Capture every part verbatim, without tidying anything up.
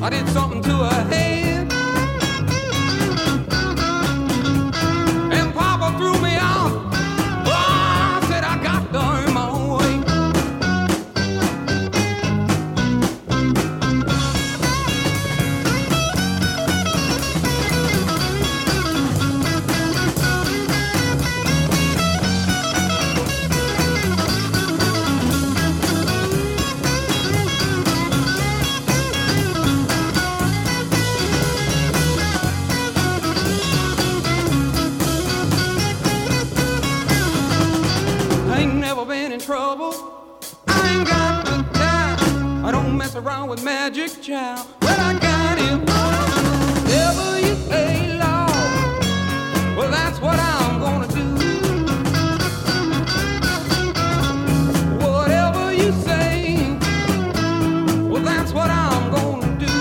I did something to her head, and Papa threw me out. Oh, I said I got to earn my own way. I ain't never been in trouble. I ain't got the time. I don't mess around with magic, child. Well, I got him. Whatever you say, Lord, well, that's what I'm gonna do. Whatever you say, well, that's what I'm gonna do.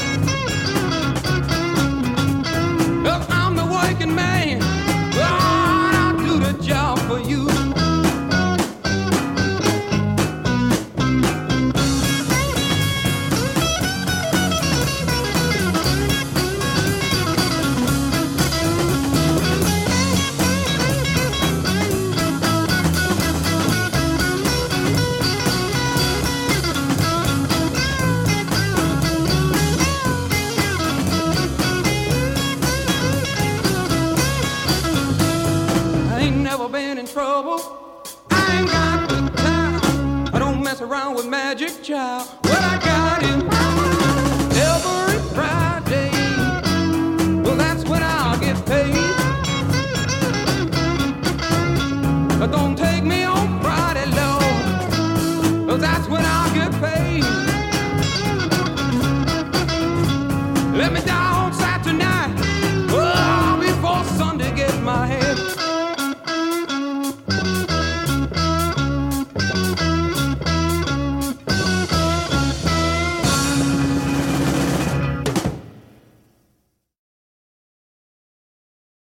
'Cause I'm the working man. God, I'll do the job for you. I ain't never been in trouble. I ain't got the time. I don't mess around with magic, child. Well, I got him every Friday. Well, that's when I'll get paid. But don't take me on Friday, Lord, 'cause that's when I'll get paid. Let me die.